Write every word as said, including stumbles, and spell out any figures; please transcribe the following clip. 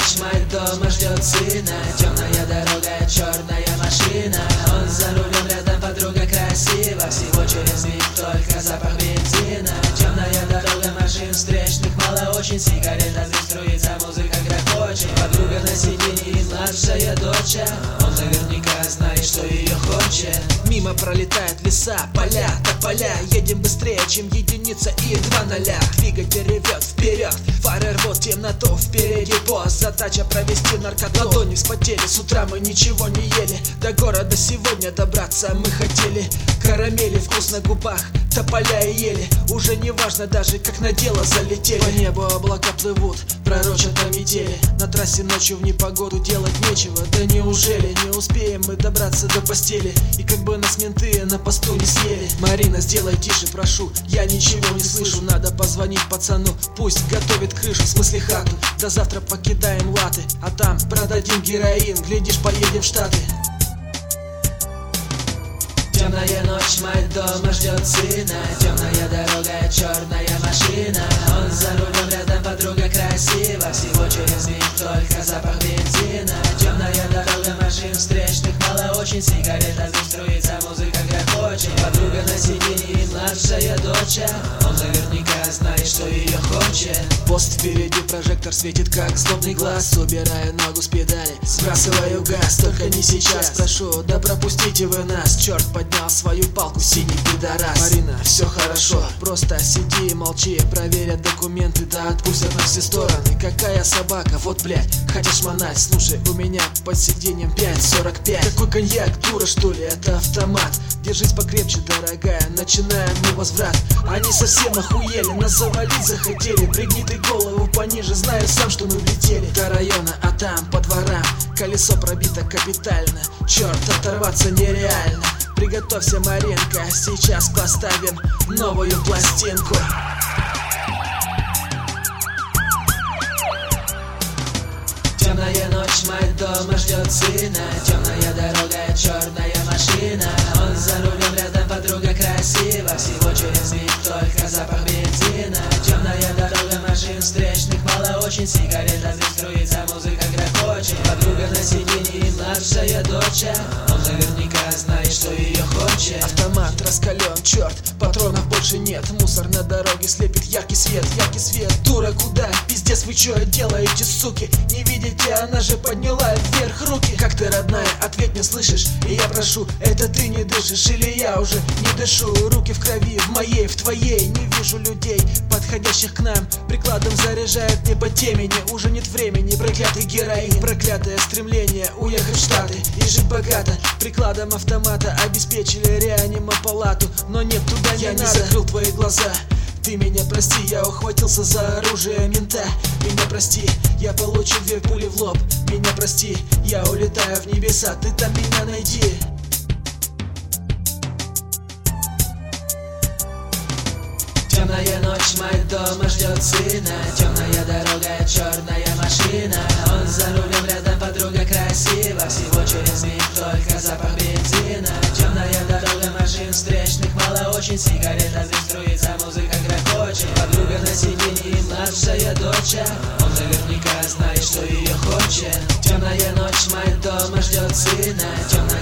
ночь, мать дома ждет сына. Темная дорога, черная машина. Он за рулем, рядом подруга красива. Всего через миг только запах бензина. Темная дорога, машин встречных мало очень. Сигарета здесь струится, музыка грохочет. Подруга на сиденье и младшая дочь. Он наверняка знает, что ее хочет. Мимо пролетают леса, поля, тополя. Едем быстрее, чем единица и два ноля. Двигатель ревет вперед, фары рвут темноту. Впереди пост, задача провести наркоту. Ладони вспотели, с утра мы ничего не ели. До города сегодня добраться мы хотели. Карамели, вкус на губах, тополя и ели. Уже не важно даже, как на дело залетели. По небу облака плывут, пророчат о метели. На трассе ночью в непогоду делать нечего. Да неужели не успеем мы добраться до постели? И как бы нас менты на посту не съели. Марина, сделай тише, прошу, я ничего не слышу. Надо позвонить пацану, пусть готовит крышу, в смысле хату. До завтра покидаем Латы, а там продадим героин. Глядишь, поедем в Штаты. Темная ночь, мать дома ждет сына. Темная дорога, черная машина. Он за рулем, рядом подруга красива. Всего через миг только запах бензина. Темная дорога, машин встречных мало очень. Сигарета здесь струится, музыка грохочет. Подруга на сиденье и младшая дочь. Он наверняка знает, что ее хочет. Пост впереди, прожектор светит, как злобный глаз. Убираю ногу с педали, сбрасываю газ. Только не сейчас, прошу, да пропустите вы нас. Черт поднял свою палку, синий пидорас. Марина, все хорошо, просто сиди и молчи. Проверят документы, да отпустят на все стороны. Какая собака, вот блять, хотишь манать? Слушай, у меня под сиденьем пять сорок пять. Какой коньяк, дура что ли, это автомат. Держись покрепче, дорогая, начинаем мы возврат. Они совсем охуели, нас завалить захотели. Пригни ты голову пониже, знаю сам, что мы влетели. До района, а там по дворам колесо пробито капитально. Черт, оторваться нереально. Приготовься, Маринка, сейчас поставим новую пластинку. Темная ночь, мать дома ждет сына. Темная дорога, черная машина. Он за рулем, рядом подруга красива. Всего через миг только запах бензина. Темная дорога, машин встречных мало очень. Сигарета здесь струится, музыка грохочет. Подруга на сиденье и младшая дочь. Он наверняка знает, что ее хочет. Автомат раскален, черт, патронов больше нет. Мусор на дороге слепит яркий свет, яркий свет. Дура, куда? Пиздец, вы что делаете, суки? Не видите, она же подняла вверх руки. Как ты, родная, ответь мне, слышишь? И я прошу, это ты не дышишь или я уже не дышу? Руки в крови, в моей, в твоей. Не вижу людей, подходящих к нам. Прикладом заряжает не по темени. Уже нет времени, проклятый героин. Проклятое стремление уехать в Штаты и жить богато. Прикладом автомата обеспечили реанимопалату. Но нет, туда не я надо. Не закрыл твои глаза. Ты меня прости, я ухватился за оружие мента. Меня прости, я получил две пули в лоб. Меня прости, я улетаю в небеса. Ты там меня найди. Темная ночь, мать дома ждет сына. Темная дорога, черная машина. Он за рулем, рядом подруга красива. Всего через миг только запах бензина. Темная дорога, машин встречных мало очень. Сигарета здесь струится, музыка грохочет. Подруга на сиденье и младшая дочь. Он наверняка знает, что ее хочет. Темная ночь, мать дома ждет сына. Темная